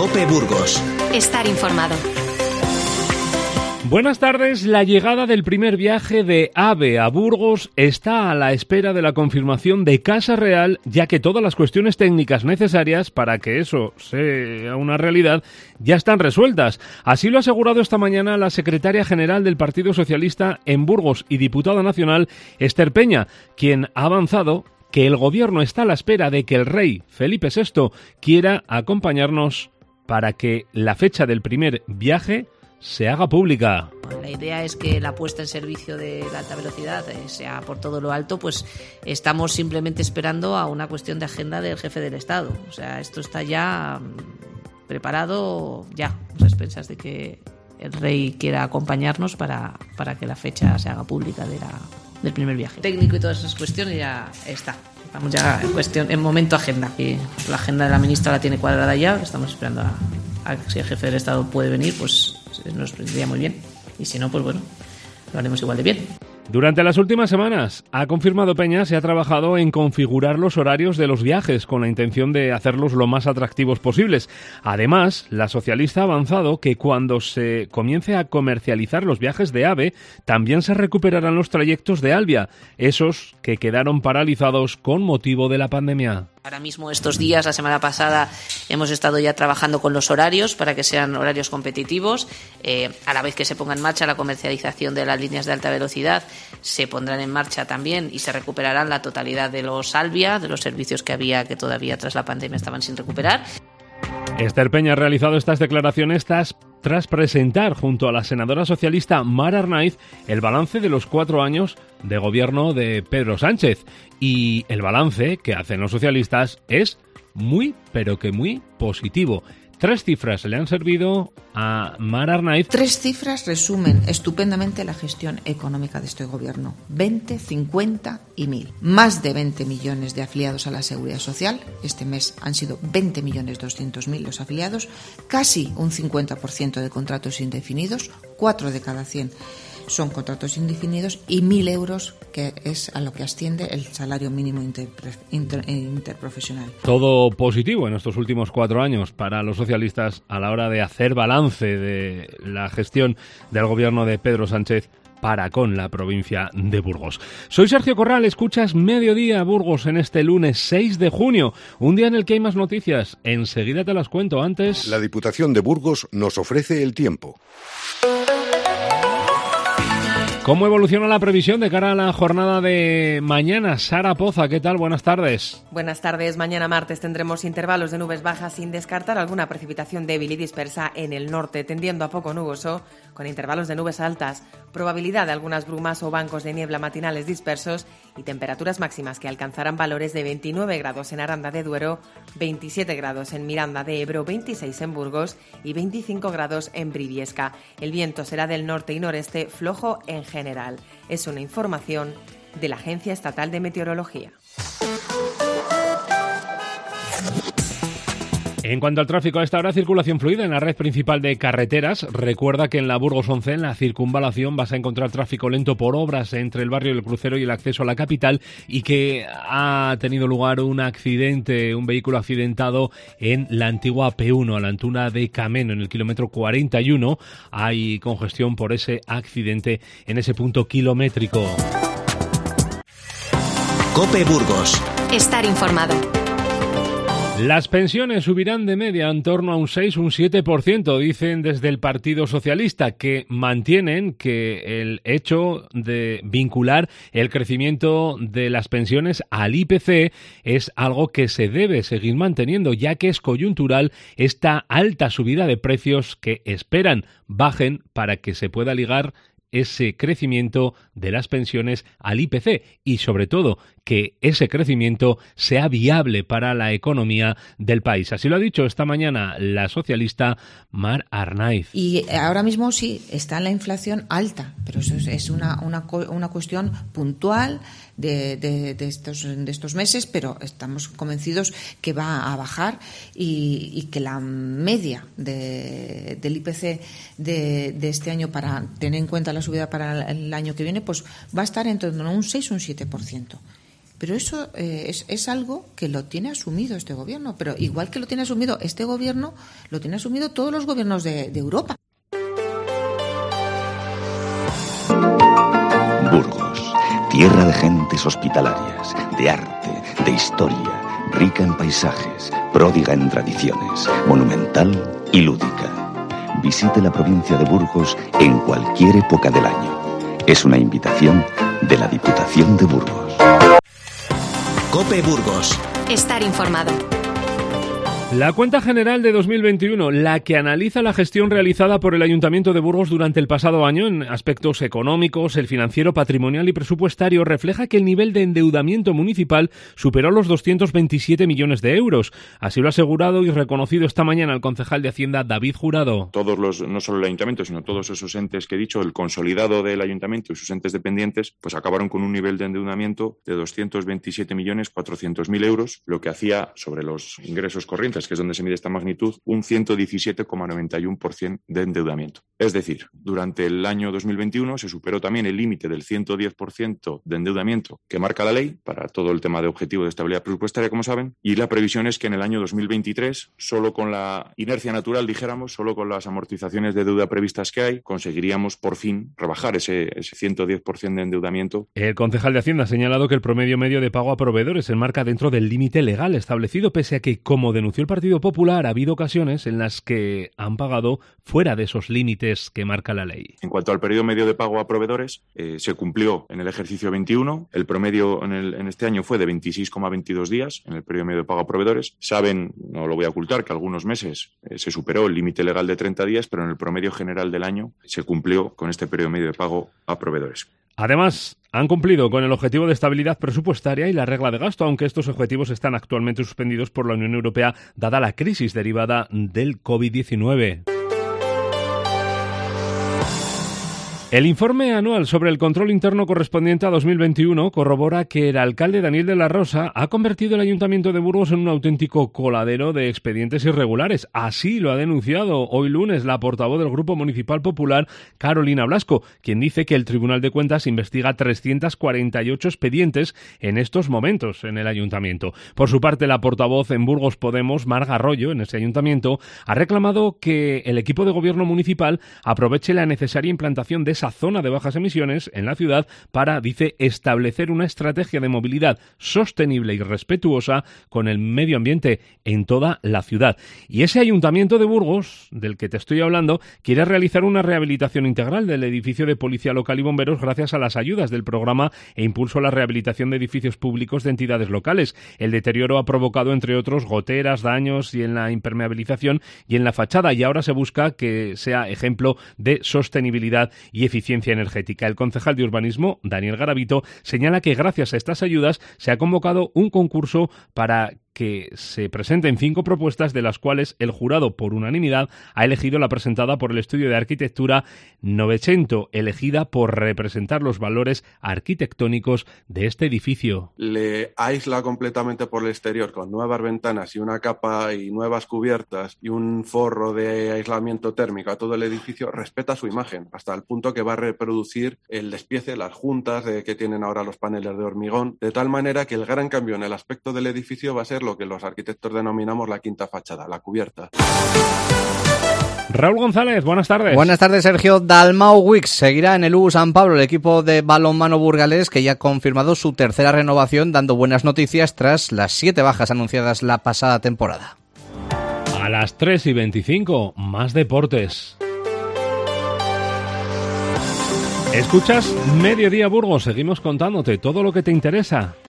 COPE Burgos. Estar informado. Buenas tardes. La llegada del primer viaje de AVE a Burgos está a la espera de la confirmación de Casa Real, ya que todas las cuestiones técnicas necesarias para que eso sea una realidad ya están resueltas. Así lo ha asegurado esta mañana la secretaria general del Partido Socialista en Burgos y diputada nacional, Esther Peña, quien ha avanzado que el gobierno está a la espera de que el rey Felipe VI quiera acompañarnos para que la fecha del primer viaje se haga pública. La idea es que la puesta en servicio de la alta velocidad sea por todo lo alto, pues estamos simplemente esperando a una cuestión de agenda del jefe del Estado. O sea, esto está ya preparado, ya, a expensas de que el rey quiera acompañarnos para que la fecha se haga pública del primer viaje. Técnico y todas esas cuestiones ya está. Estamos ya en momento agenda. Y la agenda de la ministra la tiene cuadrada ya, estamos esperando a que si el jefe del Estado puede venir, pues nos vendría muy bien. Y si no, pues bueno, lo haremos igual de bien. Durante las últimas semanas, ha confirmado Peña, se ha trabajado en configurar los horarios de los viajes con la intención de hacerlos lo más atractivos posibles. Además, la socialista ha avanzado que cuando se comience a comercializar los viajes de AVE, también se recuperarán los trayectos de Alvia, esos que quedaron paralizados con motivo de la pandemia. Ahora mismo, estos días, la semana pasada, hemos estado ya trabajando con los horarios para que sean horarios competitivos. A la vez que se ponga en marcha la comercialización de las líneas de alta velocidad, se pondrán en marcha también y se recuperarán la totalidad de los Alvia, de los servicios que había que todavía tras la pandemia estaban sin recuperar. Esther Peña ha realizado estas declaraciones tras presentar junto a la senadora socialista Mar Arnaiz el balance de los 4 años de gobierno de Pedro Sánchez. Y el balance que hacen los socialistas es muy, pero que muy positivo. 3 cifras le han servido a Mar Arnaiz. 3 cifras resumen estupendamente la gestión económica de este gobierno. 20, 50 y 1000. Más de 20 millones de afiliados a la Seguridad Social. Este mes han sido 20.200.000 los afiliados. Casi un 50% de contratos indefinidos. 4 de cada 100 son contratos indefinidos y 1.000 euros, que es a lo que asciende el salario mínimo interprofesional. Todo positivo en estos últimos 4 años para los socialistas a la hora de hacer balance de la gestión del gobierno de Pedro Sánchez para con la provincia de Burgos. Soy Sergio Corral, escuchas Mediodía Burgos en este lunes 6 de junio, un día en el que hay más noticias. Enseguida te las cuento. Antes, la Diputación de Burgos nos ofrece el tiempo. ¿Cómo evoluciona la previsión de cara a la jornada de mañana? Sara Poza, ¿qué tal? Buenas tardes. Buenas tardes. Mañana martes tendremos intervalos de nubes bajas sin descartar alguna precipitación débil y dispersa en el norte, tendiendo a poco nuboso, con intervalos de nubes altas, probabilidad de algunas brumas o bancos de niebla matinales dispersos y temperaturas máximas que alcanzarán valores de 29 grados en Aranda de Duero, 27 grados en Miranda de Ebro, 26 en Burgos y 25 grados en Briviesca. El viento será del norte y noreste, flojo en general. Es una información de la Agencia Estatal de Meteorología. En cuanto al tráfico, a esta hora circulación fluida en la red principal de carreteras. Recuerda que en la Burgos 11, en la circunvalación, vas a encontrar tráfico lento por obras entre el barrio del Crucero y el acceso a la capital, y que ha tenido lugar un accidente, un vehículo accidentado en la antigua P1, a la altura de Cameno, en el kilómetro 41. Hay congestión por ese accidente en ese punto kilométrico. COPE Burgos. Estar informado. Las pensiones subirán de media en torno a un 6, un 7%, dicen desde el Partido Socialista, que mantienen que el hecho de vincular el crecimiento de las pensiones al IPC es algo que se debe seguir manteniendo, ya que es coyuntural esta alta subida de precios que esperan bajen para que se pueda ligar ese crecimiento de las pensiones al IPC y, sobre todo, que ese crecimiento sea viable para la economía del país. Así lo ha dicho esta mañana la socialista Mar Arnaiz. Y ahora mismo sí, está la inflación alta, pero eso es una cuestión puntual de estos meses, pero estamos convencidos que va a bajar y que la media del IPC de este año, para tener en cuenta la subida para el año que viene, pues va a estar en torno a un 6 o un 7%. Pero eso es algo que lo tiene asumido este gobierno. Pero igual que lo tiene asumido este gobierno, lo tiene asumido todos los gobiernos de Europa. Burgos, tierra de gentes hospitalarias, de arte, de historia, rica en paisajes, pródiga en tradiciones, monumental y lúdica. Visite la provincia de Burgos en cualquier época del año. Es una invitación de la Diputación de Burgos. COPE Burgos. Estar informado. La cuenta general de 2021, la que analiza la gestión realizada por el Ayuntamiento de Burgos durante el pasado año en aspectos económicos, el financiero, patrimonial y presupuestario, refleja que el nivel de endeudamiento municipal superó los 227 millones de euros. Así lo ha asegurado y reconocido esta mañana el concejal de Hacienda, David Jurado. No solo el Ayuntamiento, sino todos esos entes que he dicho, el consolidado del Ayuntamiento y sus entes dependientes, pues acabaron con un nivel de endeudamiento de 227.400.000 euros, lo que hacía sobre los ingresos corrientes, que es donde se mide esta magnitud, un 117,91% de endeudamiento. Es decir, durante el año 2021 se superó también el límite del 110% de endeudamiento que marca la ley para todo el tema de objetivo de estabilidad presupuestaria, como saben, y la previsión es que en el año 2023, solo con la inercia natural, dijéramos, solo con las amortizaciones de deuda previstas que hay, conseguiríamos por fin rebajar ese 110% de endeudamiento. El concejal de Hacienda ha señalado que el promedio medio de pago a proveedores se enmarca dentro del límite legal establecido, pese a que, como denunció el Partido Popular, ha habido ocasiones en las que han pagado fuera de esos límites que marca la ley. En cuanto al periodo medio de pago a proveedores, se cumplió en el ejercicio 21. El promedio en este año fue de 26,22 días en el periodo medio de pago a proveedores. Saben, no lo voy a ocultar, que algunos meses se superó el límite legal de 30 días, pero en el promedio general del año se cumplió con este periodo medio de pago a proveedores. Además, han cumplido con el objetivo de estabilidad presupuestaria y la regla de gasto, aunque estos objetivos están actualmente suspendidos por la Unión Europea dada la crisis derivada del COVID-19. El informe anual sobre el control interno correspondiente a 2021 corrobora que el alcalde Daniel de la Rosa ha convertido el Ayuntamiento de Burgos en un auténtico coladero de expedientes irregulares. Así lo ha denunciado hoy lunes la portavoz del Grupo Municipal Popular, Carolina Blasco, quien dice que el Tribunal de Cuentas investiga 348 expedientes en estos momentos en el Ayuntamiento. Por su parte, la portavoz en Burgos Podemos, Marga Arroyo, en ese Ayuntamiento, ha reclamado que el equipo de gobierno municipal aproveche la necesaria implantación de esa zona de bajas emisiones en la ciudad para, dice, establecer una estrategia de movilidad sostenible y respetuosa con el medio ambiente en toda la ciudad. Y ese Ayuntamiento de Burgos, del que te estoy hablando, quiere realizar una rehabilitación integral del edificio de Policía Local y Bomberos gracias a las ayudas del programa e impulso a la rehabilitación de edificios públicos de entidades locales. El deterioro ha provocado, entre otros, goteras, daños y en la impermeabilización y en la fachada, y ahora se busca que sea ejemplo de sostenibilidad y eficiencia energética. El concejal de urbanismo, Daniel Garavito, señala que gracias a estas ayudas se ha convocado un concurso para que se presenten 5 propuestas, de las cuales el jurado, por unanimidad, ha elegido la presentada por el estudio de arquitectura Novecento, elegida por representar los valores arquitectónicos de este edificio. Le aísla completamente por el exterior con nuevas ventanas y una capa y nuevas cubiertas y un forro de aislamiento térmico a todo el edificio. Respeta su imagen hasta el punto que va a reproducir el despiece, las juntas que tienen ahora los paneles de hormigón, de tal manera que el gran cambio en el aspecto del edificio va a ser lo que los arquitectos denominamos la quinta fachada, la cubierta. Raúl González, buenas tardes. Buenas tardes, Sergio. Dalmau Wicks seguirá en el U San Pablo, el equipo de balonmano burgalés, que ya ha confirmado su tercera renovación, dando buenas noticias tras las 7 bajas anunciadas la pasada temporada. A las 3:25, más deportes. Escuchas Mediodía Burgos, seguimos contándote todo lo que te interesa.